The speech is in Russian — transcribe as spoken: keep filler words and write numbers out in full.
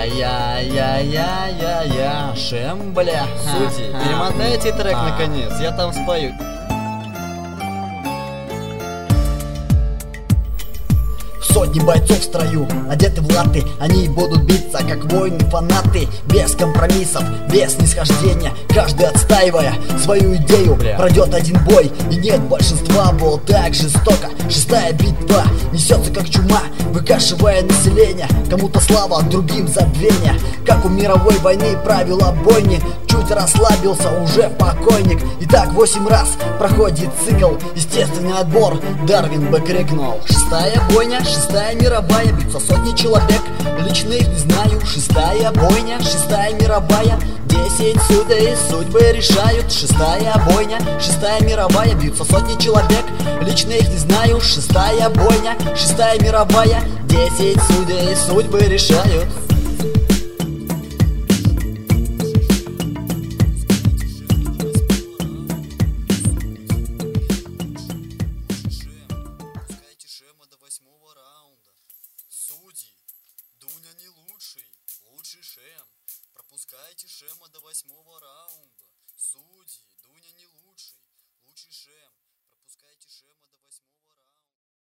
Я-я-я-я-я-я, Шем, бля. Судьи, перемотайте трек А. наконец, я там спою. Сотни бойцов в строю, одеты в латы. Они будут биться, как воины-фанаты. Без компромиссов, без снисхождения. Каждый отстаивая свою идею. Бля. Пройдет один бой, и нет большинства. Было так жестоко. Шестая битва несется как чума, выкашивая население. Кому-то слава, другим забвение. Как у мировой войны правила бойни. Чуть расслабился, уже покойник. И так восемь раз проходит цикл. Естественный отбор, Дарвин бы крикнул. Шестая бойня, шестая мировая, бьются сотни человек. Лично их не знаю. Шестая бойня, шестая мировая. Десять судей судьбы решают. Шестая бойня, шестая мировая, бьются сотни человек. Лично их не знаю. Шестая бойня, шестая мировая. Десять судей судьбы решают. До восьмого раунда. Судьи, Дуня не лучший, лучший Шем. Пропускайте Шема до восьмого раунда. Судьи, Дуня не лучший, лучший Шем. Пропускайте Шема до восьмого раунда.